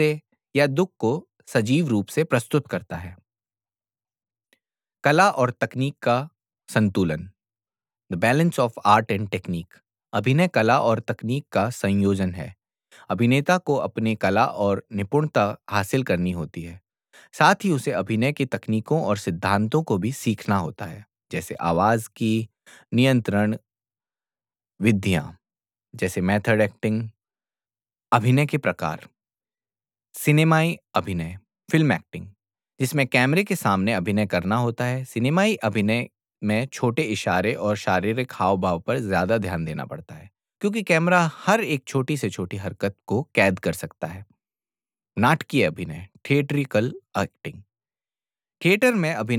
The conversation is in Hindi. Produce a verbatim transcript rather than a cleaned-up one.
या दुख को सजीव रूप से प्रस्तुत करता है। कला और तकनीक का संतुलन, the balance of art and technique. अभिनय कला और तकनीक का संयोजन है। अभिनेता को अपनी कला और निपुणता हासिल करनी होती है। साथ ही उसे अभिनय की तकनीकों और सिद्धांतों को भी सीखना होता है, जैसे आवाज की नियंत्रण विधियां, जैसे मेथड एक्टिंग। अभिनय के प्रकार, सिनेमाई अभिनय, फिल्म एक्टिंग, जिसमें कैमरे के सामने अभिनय करना होता है। सिनेमाई अभिनय में छोटे इशारे और शारीरिक हाव भाव पर ज्यादा ध्यान देना पड़ता है, क्योंकि कैमरा हर एक छोटी से छोटी हरकत को कैद कर सकता है। नाटकीय अभिनय, थिएट्रिकल एक्टिंग, थिएटर में अभिनय